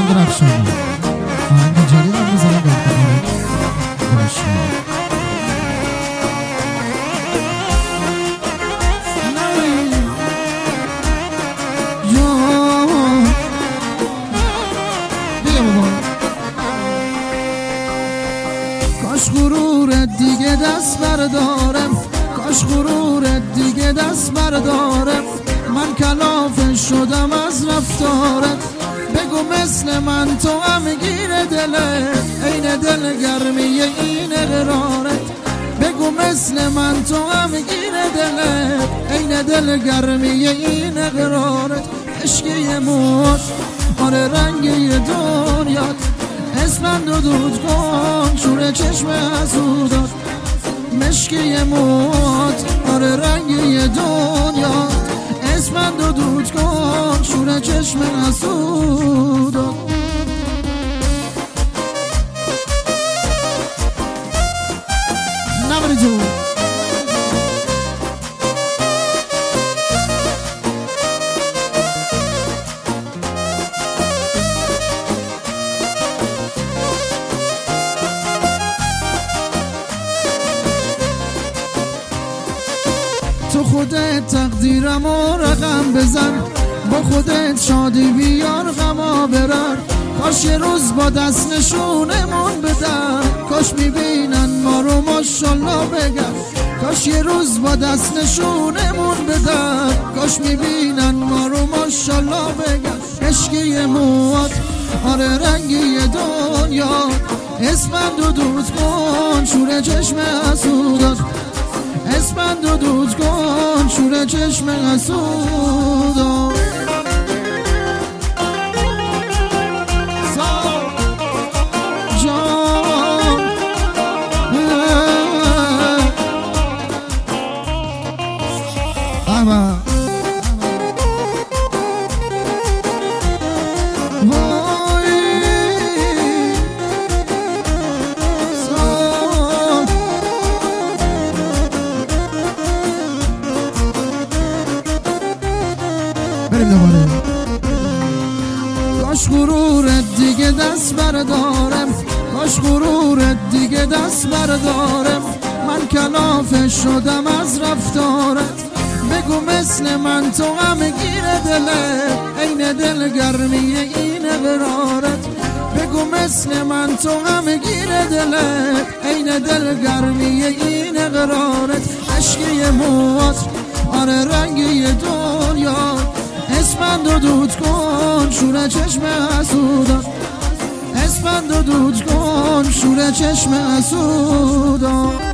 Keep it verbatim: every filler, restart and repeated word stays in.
درخشانی آهنگ جدید هم بزنم در کنار باشم. کاش غرورت دیگه دست بردارم، کاش غرورت دیگه دست بردارم. من کلافه شدم از رفتارت، بگو مثل من تو هم گیر دلت، این دل گرمی این قرارت. بگو مثل من تو هم گیر دلت، این دل گرمی این قرارت. عشقی موت آره رنگی دنیات، اسمم دو دود کن شور چشم حسودات. مشکی موت آره رنگی دنیات، اسمم دو دود کن شور چشم حسودات. نبری تو تو خودت تقدیرم و رقم بزن، با خودت شادی بیار غما برن. کاش یه روز با دست نشونمون بدن، کاش میبینن ما رو ماشالله بگن. کاش یه روز با دست نشونمون بدن، کاش میبینن ما رو ماشالله بگن. عشقی موت آره رنگی دنیا، اسمم دو دود کن شور چشم حسودات. اسمم دو دود کن شور چشم حسودات. کاش غرورت دیگه دست بردارم، کاش غرورت دیگه دست بردارم. من کلافه شدم از رفتارت، بگو مثل من تو هم گیر دلت، این دل گرمی این قرارت. بگو مثل من تو هم گیر دلت، این دل گرمی این قرارت. عشقی موت آره رنگی دنیا، اسمم دو دود کن شور چشم حسودات. اسمم دو دود کن شور چشم حسودات.